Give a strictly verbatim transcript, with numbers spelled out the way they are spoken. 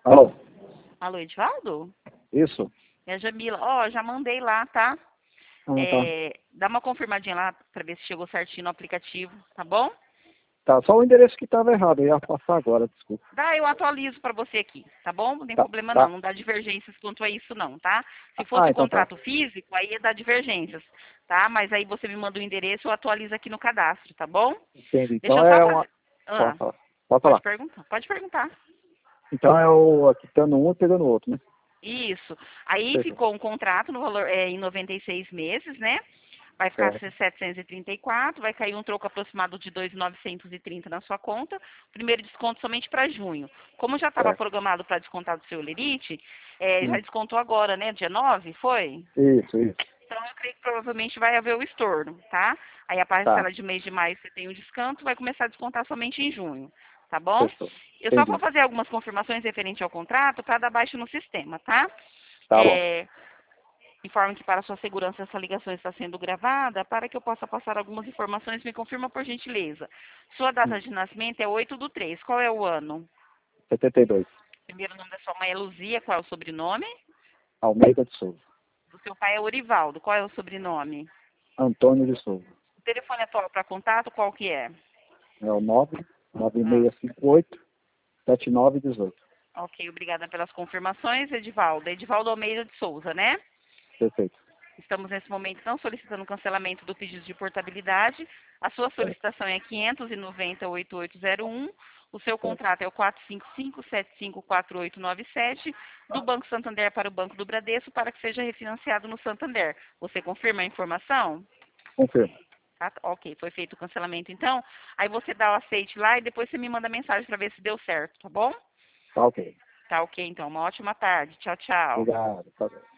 Alô? Alô, Edivaldo? Isso? É a Jamila. Ó, já mandei lá, tá? Ah, tá. É, dá uma confirmadinha lá pra ver se chegou certinho no aplicativo, tá bom? Tá, só o endereço que estava errado, eu ia passar agora, desculpa. Dá, eu atualizo pra você aqui, tá bom? Não tem Tá, problema não, tá. não dá divergências quanto a isso não, tá? Se Ah, fosse o então tá. contrato físico, aí ia dar divergências, tá? Mas aí você me manda o endereço, eu atualizo aqui no cadastro, tá bom? Entendi. Deixa Então eu só é uma... fazer... Ah, Pode falar. Pode pode falar. perguntar, pode perguntar. Então é o aqui dando um e pegando o outro, né? Isso. Aí Perfeito. ficou um contrato no valor é, em noventa e seis meses, né? Vai ficar Certo. setecentos e trinta e quatro, vai cair um troco aproximado de dois mil novecentos e trinta na sua conta. Primeiro desconto somente para junho. Como já estava Certo. programado para descontar do seu Lerite, é, já Hum. descontou agora, né? Dia nove, foi? Isso, isso. Então eu creio que provavelmente vai haver o estorno, tá? Aí a Tá. parcela de mês de maio você tem um desconto, vai começar a descontar somente em junho, tá bom? Fechou. Eu só vou Entendi. fazer algumas confirmações referente ao contrato para dar baixo no sistema, tá? Tá bom. É, informe que para sua segurança essa ligação está sendo gravada. Para que eu possa passar algumas informações, me confirma por gentileza. Sua Hum. data de nascimento é oito do três. Qual é o ano? setenta e dois. Primeiro nome da sua mãe é Luzia. Qual é o sobrenome? Almeida de Souza. Do seu pai é Orivaldo. Qual é o sobrenome? Antônio de Souza. O telefone atual para contato, qual que é? É o nove nove Ah, seis cinco oito sete nove um oito. ok, obrigada pelas confirmações, Edivaldo. Edivaldo Almeida de Souza, né? Perfeito. Estamos nesse momento não solicitando cancelamento do pedido de portabilidade. A sua Certo. solicitação é quinhentos e noventa, oito oito zero um. O seu Certo. contrato é o quatro cinco cinco, sete cinco quatro oito nove sete, do Banco Santander para o Banco do Bradesco, para que seja refinanciado no Santander. Você confirma a informação? Confirma. Tá? Ok, foi feito o cancelamento então. Aí você dá o aceite lá e depois você me manda mensagem para ver se deu certo, tá bom? Tá ok. Tá ok, então. Uma ótima tarde. Tchau, tchau. Obrigado. Tá bom.